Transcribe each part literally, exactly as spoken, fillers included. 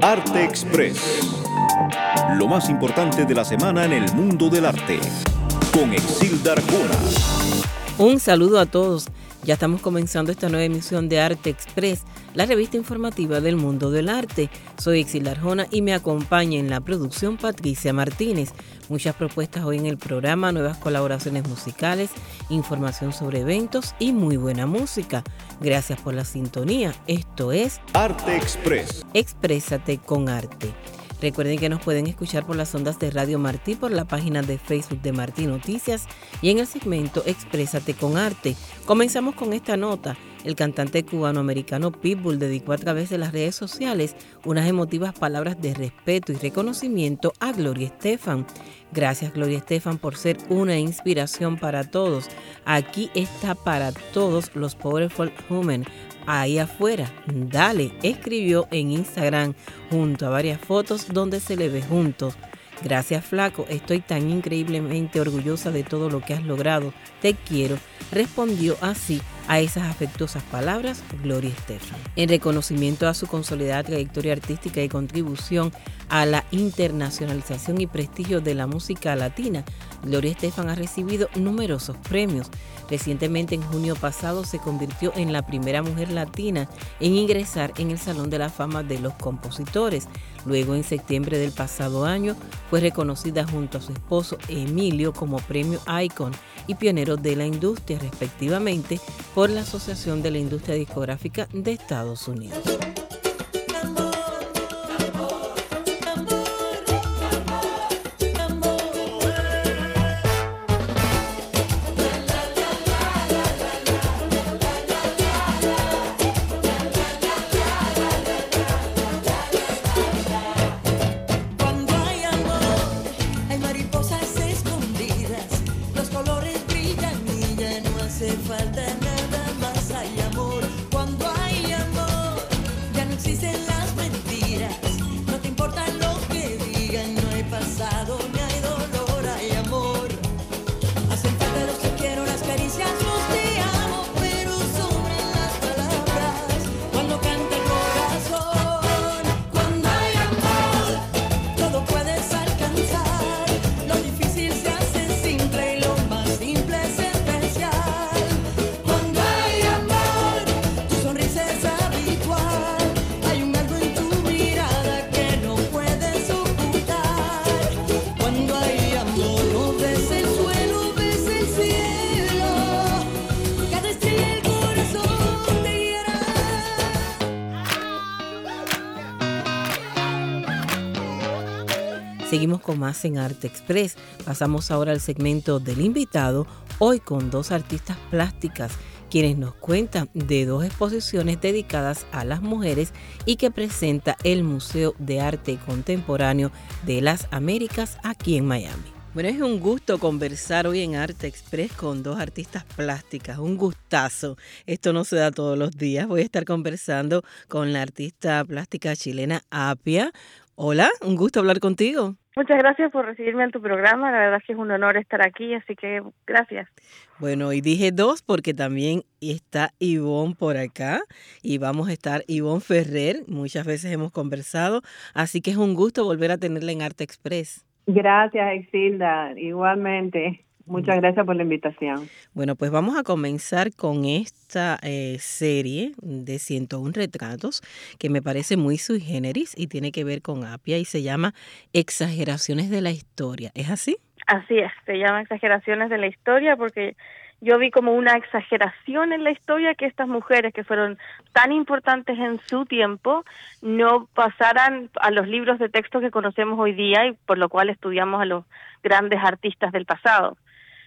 Arte Express. Lo más importante de la semana en el mundo del arte. Con Exilda Arjona. Un saludo a todos. Ya estamos comenzando esta nueva emisión de Arte Express, la revista informativa del mundo del arte. Soy Exilda Arjona y me acompaña en la producción Patricia Martínez. Muchas propuestas hoy en el programa, nuevas colaboraciones musicales, información sobre eventos y muy buena música. Gracias por la sintonía. Esto es Arte Express. Exprésate con arte. Recuerden que nos pueden escuchar por las ondas de Radio Martí, por la página de Facebook de Martí Noticias y en el segmento Exprésate con Arte. Comenzamos con esta nota. El cantante cubano-americano Pitbull dedicó a través de las redes sociales unas emotivas palabras de respeto y reconocimiento a Gloria Estefan. Gracias, Gloria Estefan, por ser una inspiración para todos. Aquí está para todos los Powerful Women. Ahí afuera, dale, escribió en Instagram junto a varias fotos donde se le ve juntos. Gracias, flaco, estoy tan increíblemente orgullosa de todo lo que has logrado. Te quiero, respondió así a esas afectuosas palabras Gloria Estefan. En reconocimiento a su consolidada trayectoria artística y contribución a la internacionalización y prestigio de la música latina, Gloria Estefan ha recibido numerosos premios. Recientemente, en junio pasado, se convirtió en la primera mujer latina en ingresar en el Salón de la Fama de los Compositores. Luego, en septiembre del pasado año, fue reconocida junto a su esposo Emilio como Premio Icon y Pionero de la Industria, respectivamente, por la Asociación de la Industria Discográfica de Estados Unidos. Seguimos con más en Arte Express. Pasamos ahora al segmento del invitado, hoy con dos artistas plásticas, quienes nos cuentan de dos exposiciones dedicadas a las mujeres y que presenta el Museo de Arte Contemporáneo de las Américas aquí en Miami. Bueno, es un gusto conversar hoy en Arte Express con dos artistas plásticas, un gustazo. Esto no se da todos los días. Voy a estar conversando con la artista plástica chilena Apia. Hola, un gusto hablar contigo. Muchas gracias por recibirme en tu programa, la verdad es que es un honor estar aquí, así que gracias. Bueno, y dije dos porque también está Ivonne por acá y vamos a estar Ivonne Ferrer, muchas veces hemos conversado, así que es un gusto volver a tenerla en Arte Express. Gracias, Exilda, igualmente. Muchas gracias por la invitación. Bueno, pues vamos a comenzar con esta eh, serie de ciento uno retratos que me parece muy sui generis y tiene que ver con Apia y se llama Exageraciones de la Historia. ¿Es así? Así es, se llama Exageraciones de la Historia porque yo vi como una exageración en la historia que estas mujeres que fueron tan importantes en su tiempo no pasaran a los libros de texto que conocemos hoy día y por lo cual estudiamos a los grandes artistas del pasado.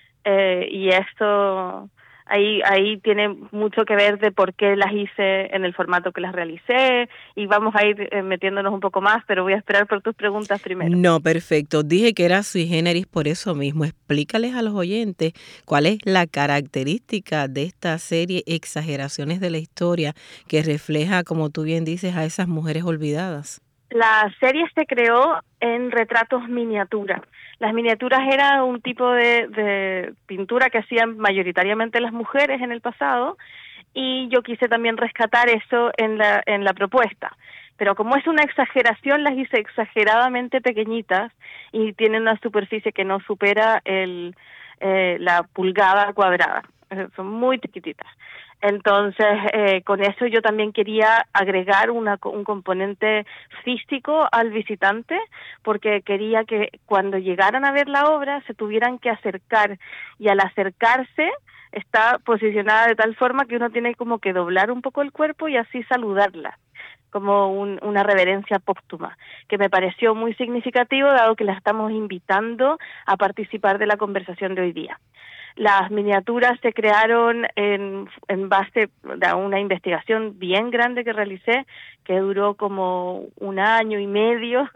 Eh, y esto ahí ahí tiene mucho que ver de por qué las hice en el formato que las realicé y vamos a ir eh, metiéndonos un poco más, pero voy a esperar por tus preguntas primero. No, perfecto. Dije que era sui generis por eso mismo. Explícales a los oyentes cuál es la característica de esta serie Exageraciones de la Historia que refleja, como tú bien dices, a esas mujeres olvidadas. La serie se creó en retratos miniatura. Las miniaturas eran un tipo de, de pintura que hacían mayoritariamente las mujeres en el pasado y yo quise también rescatar eso en la en la propuesta. pero como es una exageración, las hice exageradamente pequeñitas y tienen una superficie que no supera el eh, la pulgada cuadrada, eh, son muy chiquititas. Entonces, eh, con eso yo también quería agregar una, un componente físico al visitante, porque quería que cuando llegaran a ver la obra se tuvieran que acercar, y al acercarse está posicionada de tal forma que uno tiene como que doblar un poco el cuerpo y así saludarla, como un, una reverencia póstuma, que me pareció muy significativo dado que la estamos invitando a participar de la conversación de hoy día. Las miniaturas se crearon en, en base a una investigación bien grande que realicé, que duró como un año y medio,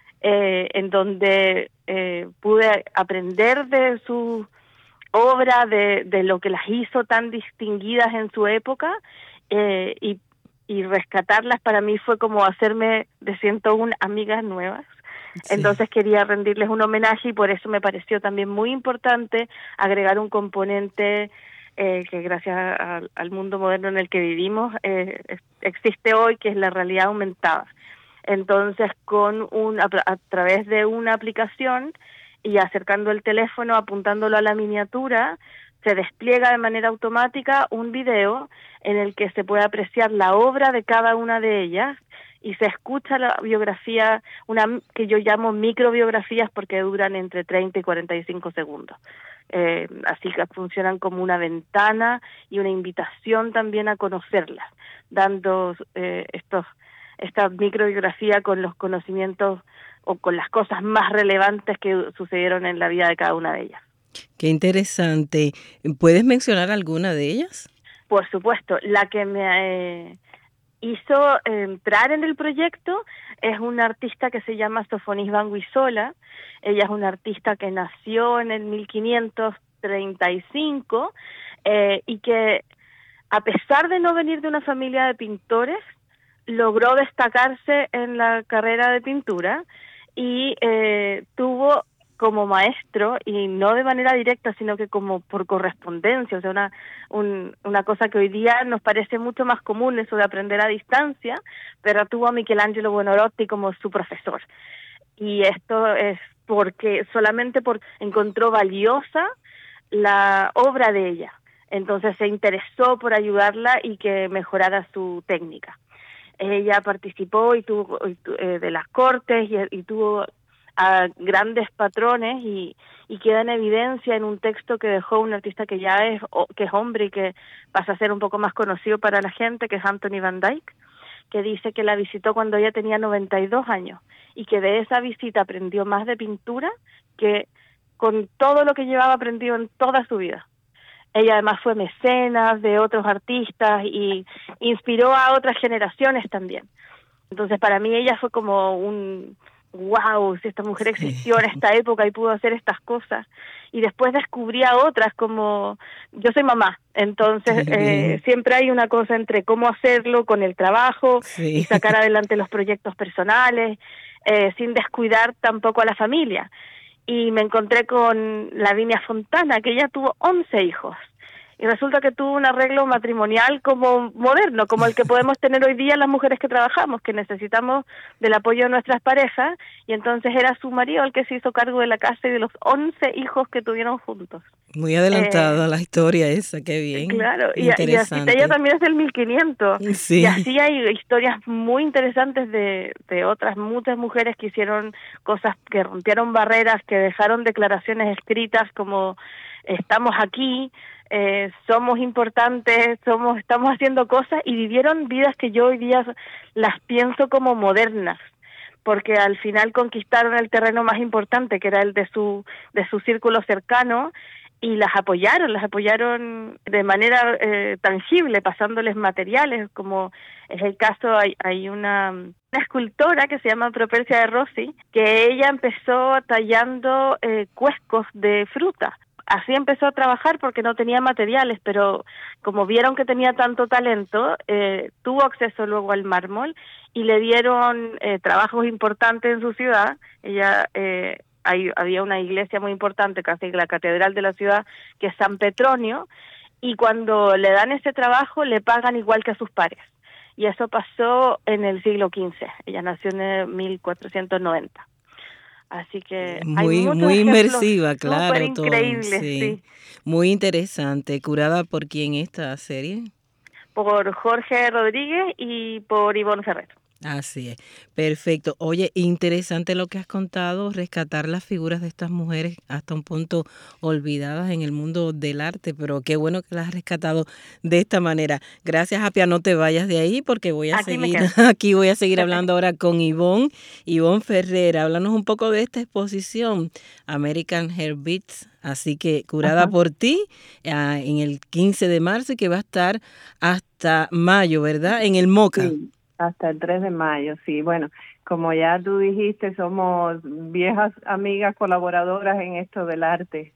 eh, en donde eh, pude aprender de su obra, de, de lo que las hizo tan distinguidas en su época, eh, y, y rescatarlas para mí fue como hacerme de ciento una amigas nuevas. Sí. Entonces quería rendirles un homenaje y por eso me pareció también muy importante agregar un componente eh, que gracias a, al mundo moderno en el que vivimos eh, existe hoy, que es la realidad aumentada. Entonces, con un, a, a través de una aplicación y acercando el teléfono, apuntándolo a la miniatura, se despliega de manera automática un video en el que se puede apreciar la obra de cada una de ellas y se escucha la biografía, una que yo llamo microbiografías porque duran entre treinta y cuarenta y cinco segundos. Eh, así que funcionan como una ventana y una invitación también a conocerlas, dando eh, estos esta microbiografía con los conocimientos o con las cosas más relevantes que sucedieron en la vida de cada una de ellas. Qué interesante. ¿Puedes mencionar alguna de ellas? Por supuesto. La que me eh, hizo entrar en el proyecto es una artista que se llama Sofonis Banguisola. Ella es una artista que nació en el mil quinientos treinta y cinco eh, y que, a pesar de no venir de una familia de pintores, logró destacarse en la carrera de pintura y eh, tuvo como maestro, y no de manera directa, sino que como por correspondencia, o sea, una un, una cosa que hoy día nos parece mucho más común, eso de aprender a distancia, pero tuvo a Michelangelo Buonarroti como su profesor. Y esto es porque solamente por encontró valiosa la obra de ella, entonces se interesó por ayudarla y que mejorara su técnica. Ella participó y tuvo y, eh, de las cortes y, y tuvo a grandes patrones y, y queda en evidencia en un texto que dejó un artista que ya es que es hombre y que pasa a ser un poco más conocido para la gente, que es Anthony Van Dyck, que dice que la visitó cuando ella tenía noventa y dos años y que de esa visita aprendió más de pintura que con todo lo que llevaba aprendido en toda su vida. Ella además fue mecenas de otros artistas y inspiró a otras generaciones también. Entonces para mí ella fue como un wow, si esta mujer existió en esta época y pudo hacer estas cosas. Y después descubrí a otras, como yo soy mamá, entonces eh, siempre hay una cosa entre cómo hacerlo con el trabajo sí. y sacar adelante los proyectos personales, eh, sin descuidar tampoco a la familia. Y me encontré con Lavinia Fontana, que ella tuvo once hijos. Y resulta que tuvo un arreglo matrimonial como moderno, como el que podemos tener hoy día las mujeres que trabajamos, que necesitamos del apoyo de nuestras parejas, y entonces era su marido el que se hizo cargo de la casa y de los once hijos que tuvieron juntos. Muy adelantada eh, la historia esa, qué bien. Claro, y, y así ella también es del mil quinientos, sí. y así hay historias muy interesantes de, de otras muchas mujeres que hicieron cosas, que rompieron barreras, que dejaron declaraciones escritas como estamos aquí, Eh, somos importantes, somos, estamos haciendo cosas, y vivieron vidas que yo hoy día las pienso como modernas, porque al final conquistaron el terreno más importante, que era el de su de su círculo cercano, y las apoyaron, las apoyaron de manera eh, tangible, pasándoles materiales, como es el caso, hay, hay una, una escultora que se llama Propercia de Rossi, que ella empezó tallando eh, cuescos de fruta. Así empezó a trabajar porque no tenía materiales, pero como vieron que tenía tanto talento, eh, tuvo acceso luego al mármol y le dieron eh, trabajos importantes en su ciudad. Ella eh, hay, había una iglesia muy importante, casi la catedral de la ciudad, que es San Petronio, y cuando le dan ese trabajo le pagan igual que a sus pares. y eso pasó en el siglo quince. Ella nació en el mil cuatrocientos noventa. Así que hay Muy, muchos muy ejemplos inmersiva, súper claro, todo, increíbles, sí. sí. Muy interesante. ¿Curada por quién esta serie? Por Jorge Rodríguez y por Ivonne Ferrer. Así es, perfecto. Oye, interesante lo que has contado, rescatar las figuras de estas mujeres hasta un punto olvidadas en el mundo del arte, pero qué bueno que las has rescatado de esta manera. Gracias, Apia, no te vayas de ahí porque voy a Aquí me seguir, quedo. aquí voy a seguir hablando ahora con Ivonne, Ivonne Ferrer. Háblanos un poco de esta exposición, American Hair Beats, así que curada Ajá. por ti, ah, en el quince de marzo y que va a estar hasta mayo, ¿verdad? En el MoCA. Sí, hasta el tres de mayo, sí. Bueno, como ya tú dijiste, somos viejas amigas colaboradoras en esto del arte.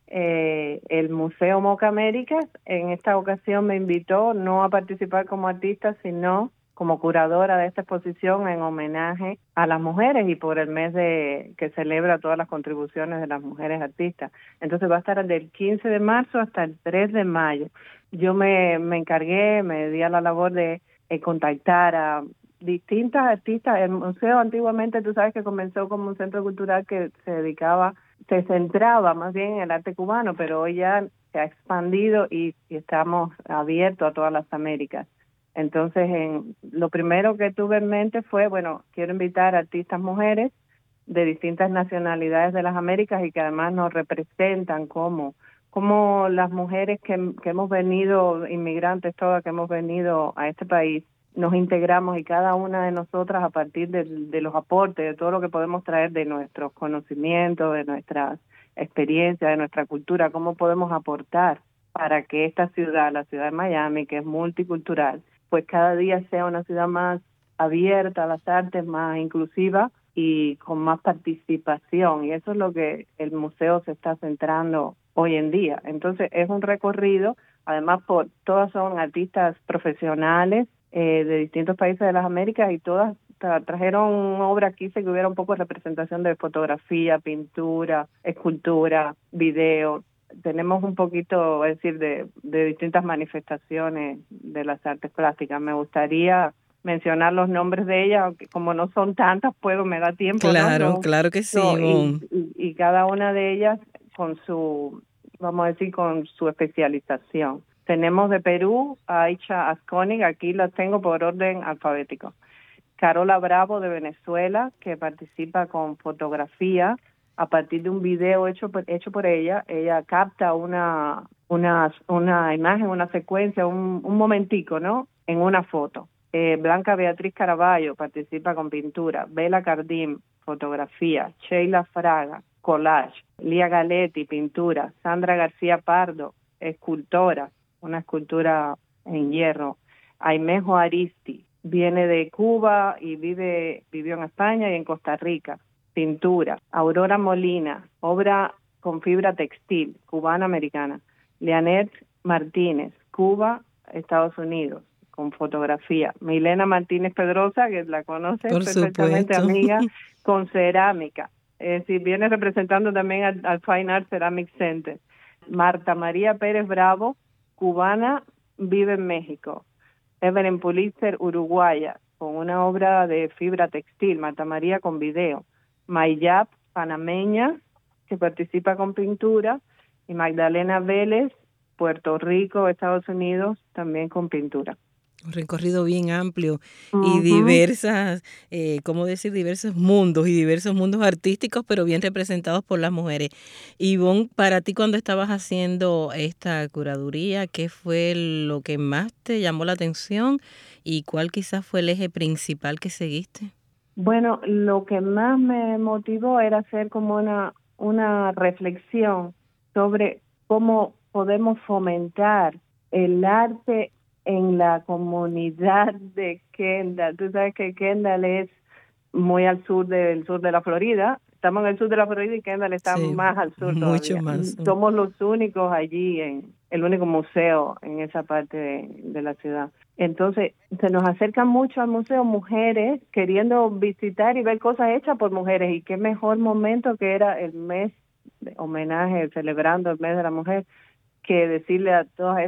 Eh, el Museo Moca Américas en esta ocasión me invitó no a participar como artista, sino como curadora de esta exposición en homenaje a las mujeres y por el mes de que celebra todas las contribuciones de las mujeres artistas. Entonces va a estar del quince de marzo hasta el tres de mayo. Yo me, me encargué, me di a la labor de eh, contactar a distintas artistas. El museo antiguamente, tú sabes que comenzó como un centro cultural que se dedicaba, se centraba más bien en el arte cubano, pero hoy ya se ha expandido y, y estamos abiertos a todas las Américas. Entonces, en, lo primero que tuve en mente fue, bueno, quiero invitar a artistas mujeres de distintas nacionalidades de las Américas y que además nos representan como como las mujeres que, que hemos venido, inmigrantes todas que hemos venido a este país, nos integramos y cada una de nosotras a partir de, de los aportes, de todo lo que podemos traer de nuestros conocimientos, de nuestras experiencias, de nuestra cultura, cómo podemos aportar para que esta ciudad, la ciudad de Miami, que es multicultural, pues cada día sea una ciudad más abierta a las artes, más inclusiva y con más participación. Y eso es lo que el museo se está centrando hoy en día. Entonces es un recorrido, además por todas son artistas profesionales eh, de distintos países de las Américas y todas tra- trajeron obra aquí, se que hubiera un poco de representación de fotografía, pintura, escultura, video. Tenemos un poquito, es decir, de, de distintas manifestaciones de las artes plásticas. Me gustaría mencionar los nombres de ellas, aunque como no son tantas, puedo, me da tiempo, Claro, ¿no? claro que sí, No, Ivonne. y, y, y cada una de ellas con su, vamos a decir, con su especialización. Tenemos de Perú a Aicha Asconig, aquí las tengo por orden alfabético. Carola Bravo de Venezuela, que participa con fotografía a partir de un video hecho por, hecho por ella. Ella capta una una una imagen, una secuencia, un, un momentico, ¿no? En una foto. Eh, Blanca Beatriz Caraballo participa con pintura. Bela Cardim, fotografía. Sheila Fraga, collage. Lía Galetti, pintura. Sandra García Pardo, escultora, una escultura en hierro. Aimejo Aristi, viene de Cuba y vive vivió en España y en Costa Rica. Pintura. Aurora Molina, obra con fibra textil, cubana-americana. Leanet Martínez, Cuba, Estados Unidos, con fotografía. Milena Martínez Pedrosa, que la conoces Por perfectamente, supuesto. amiga, con cerámica. Es decir, viene representando también al, al Fine Art Ceramic Center. Marta María Pérez Bravo, cubana, vive en México. Evelyn Pulitzer, uruguaya, con una obra de fibra textil. Marta María con video. Mayap, panameña, que participa con pintura. Y Magdalena Vélez, Puerto Rico, Estados Unidos, también con pintura. Un recorrido bien amplio y Uh-huh. diversas, eh, ¿cómo decir? Diversos mundos y diversos mundos artísticos, pero bien representados por las mujeres. Ivonne, para ti cuando estabas haciendo esta curaduría, ¿qué fue lo que más te llamó la atención y cuál quizás fue el eje principal que seguiste? Bueno, lo que más me motivó era hacer como una, una reflexión sobre cómo podemos fomentar el arte en la comunidad de Kendall. Tú sabes que Kendall es muy al sur del sur de la Florida. Estamos en el sur de la Florida y Kendall está Sí, más al sur mucho todavía. más. Somos los únicos allí, en el único museo en esa parte de, de la ciudad. Entonces, se nos acercan mucho al museo mujeres queriendo visitar y ver cosas hechas por mujeres. Y qué mejor momento que era el mes de homenaje, celebrando el mes de la mujer, que decirle a todas estas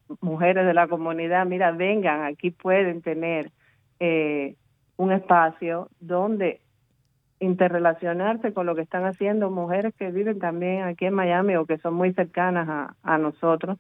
mujeres de la comunidad, mira, vengan, aquí pueden tener eh, un espacio donde interrelacionarse con lo que están haciendo mujeres que viven también aquí en Miami o que son muy cercanas a, a nosotros,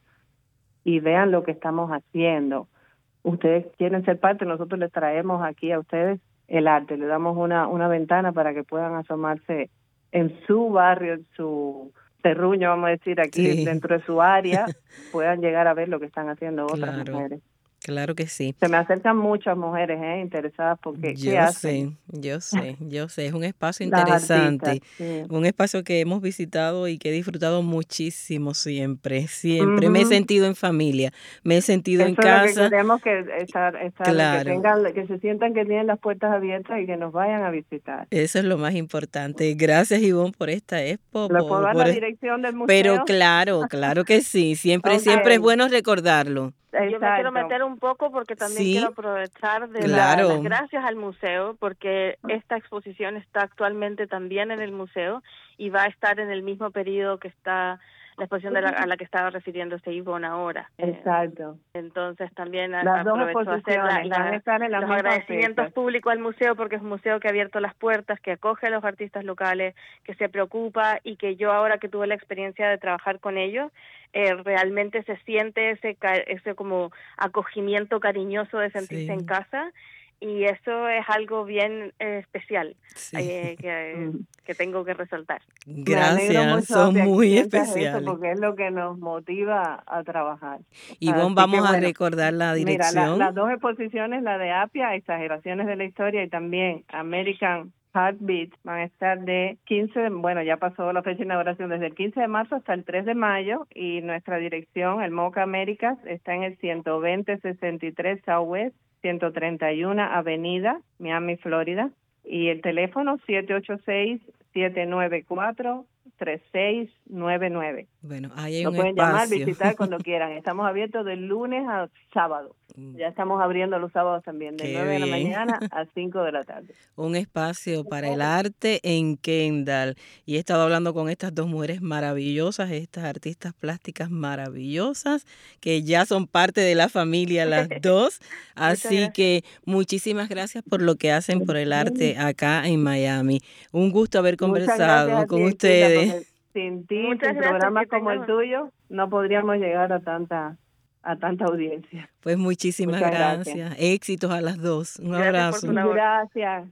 y vean lo que estamos haciendo. Ustedes quieren ser parte, nosotros les traemos aquí a ustedes el arte, le damos una, una ventana para que puedan asomarse en su barrio, en su terruño, vamos a decir, aquí sí, dentro de su área, puedan llegar a ver lo que están haciendo otras claro. mujeres. Claro que sí. Se me acercan muchas mujeres eh, interesadas porque yo ¿qué hacen? sé, yo sé, yo sé. Es un espacio interesante, artistas, sí. un espacio que hemos visitado y que he disfrutado muchísimo siempre, siempre. Uh-huh. Me he sentido en familia, me he sentido Eso en casa. Eso es lo que queremos, que, estar, estar, claro. que, tengan, que se sientan que tienen las puertas abiertas y que nos vayan a visitar. Eso es lo más importante. Gracias, Ivonne, por esta expo. ¿Le por, puedo dar por la el... dirección del museo? Pero claro, claro que sí. Siempre, okay. siempre es bueno recordarlo. Exacto. Yo me quiero meter un poco porque también sí, quiero aprovechar de claro. dar las gracias al museo, porque esta exposición está actualmente también en el museo y va a estar en el mismo periodo que está la exposición de la, a la que estaba refiriéndose Ivonne ahora. Exacto. Eh, entonces también las aprovecho dos hacer la, la, van a estar en la los agradecimientos públicos al museo, porque es un museo que ha abierto las puertas, que acoge a los artistas locales, que se preocupa, y que yo ahora que tuve la experiencia de trabajar con ellos, eh, realmente se siente ese ese como acogimiento cariñoso de sentirse sí. en casa. Y eso es algo bien eh, especial sí. eh, que, que tengo que resaltar. Gracias, son muy especiales. Eso porque es lo que nos motiva a trabajar. Ivonne, vamos que, a bueno, recordar la dirección. Mira, la, las dos exposiciones, la de Apia, Exageraciones de la Historia, y también American Heartbeat, van a estar de quince, bueno, ya pasó la fecha de inauguración, desde el quince de marzo hasta el tres de mayo, y nuestra dirección, el MoCA Américas, está en el ciento veinte sesenta y tres Southwest, ciento treinta y uno Avenida, Miami, Florida, y el teléfono siete ocho seis, siete nueve cuatro, tres seis nueve nueve. Bueno, ahí hay Lo un pueden espacio. llamar, visitar cuando quieran. Estamos abiertos de lunes a sábado. Ya estamos abriendo los sábados también, de Qué nueve de la bien. mañana a cinco de la tarde. Un espacio para el arte en Kendall. Y he estado hablando con estas dos mujeres maravillosas, estas artistas plásticas maravillosas, que ya son parte de la familia las dos. Así que muchísimas gracias por lo que hacen por el arte acá en Miami. Un gusto haber conversado con ustedes. Sin ti, sin programas como el tuyo, no podríamos llegar a tanta a tanta audiencia. Pues muchísimas Muchas gracias. gracias. Éxitos a las dos. Un Gracias abrazo. por tu labor. Gracias.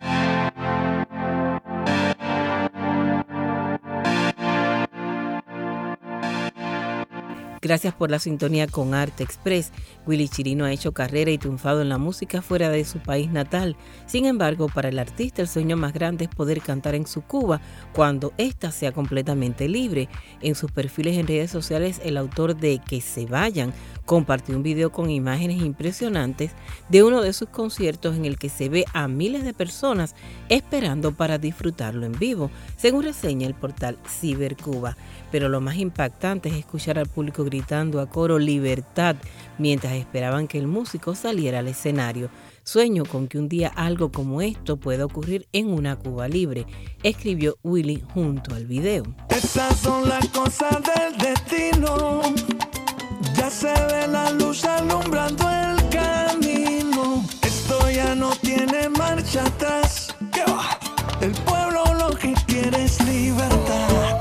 Gracias por la sintonía con Arte Express. Willy Chirino ha hecho carrera y triunfado en la música fuera de su país natal. Sin embargo, para el artista el sueño más grande es poder cantar en su Cuba cuando ésta sea completamente libre. En sus perfiles en redes sociales, el autor de Que se vayan compartió un video con imágenes impresionantes de uno de sus conciertos en el que se ve a miles de personas esperando para disfrutarlo en vivo, según reseña el portal Cibercuba. Pero lo más impactante es escuchar al público gritando a coro "Libertad" mientras esperaban que el músico saliera al escenario. Sueño con que un día algo como esto pueda ocurrir en una Cuba libre, escribió Willy junto al video. Esas son las cosas del destino. Ya se ve la luz alumbrando el camino. Esto ya no tiene marcha atrás. ¿Qué va? El pueblo lo que quiere es libertad.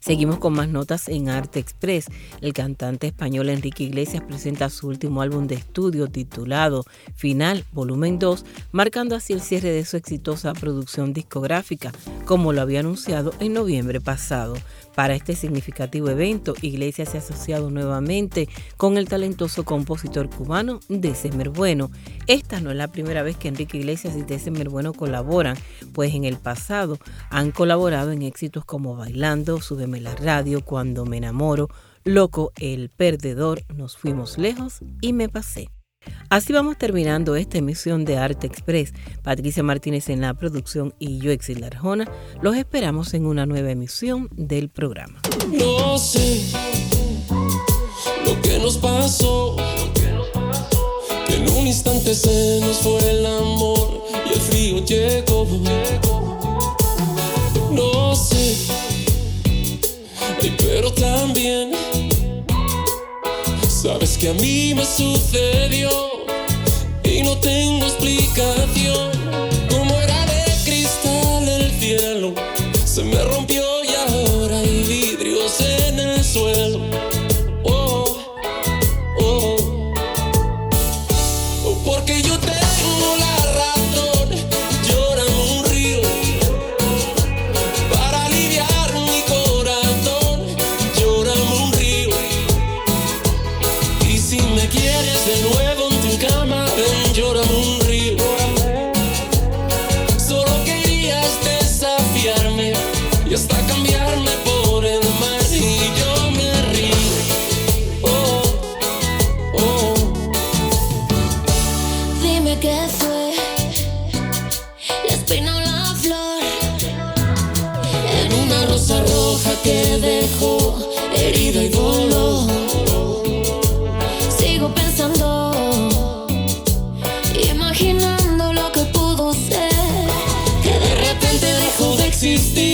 Seguimos con más notas en Arte Express. El cantante español Enrique Iglesias presenta su último álbum de estudio titulado Final, volumen dos, marcando así el cierre de su exitosa producción discográfica, como lo había anunciado en noviembre pasado. Para este significativo evento, Iglesias se ha asociado nuevamente con el talentoso compositor cubano December Bueno. Esta no es la primera vez que Enrique Iglesias y December Bueno colaboran, pues en el pasado han colaborado en éxitos como Bailando, Súbeme la radio, Cuando me enamoro, Loco, El perdedor, Nos fuimos lejos y Me pasé. Así vamos terminando esta emisión de Arte Express. Patricia Martínez en la producción y yo, Exilda Arjona, los esperamos en una nueva emisión del programa. No sé lo que nos pasó, que en un instante se nos fue el amor y el frío llegó. No sé, ay, pero también sabes que a mí me sucedió y no tengo explicación. Como era de cristal el cielo, se me rompió y ahora hay vidrios en el suelo. Oh, oh, oh, porque yo tengo la razón, llora un río para aliviar mi corazón, llora un río. Y si me quieres de nuevo en tu cama, ven, llora un río. Solo querías desafiarme y hasta cambiarme por el mar y yo me río. Oh, oh. Dime qué fue, la espina o la flor, en una rosa roja que dejó herida y dolor. Sigo pensando, imaginando lo que pudo ser, que de repente dejó de existir.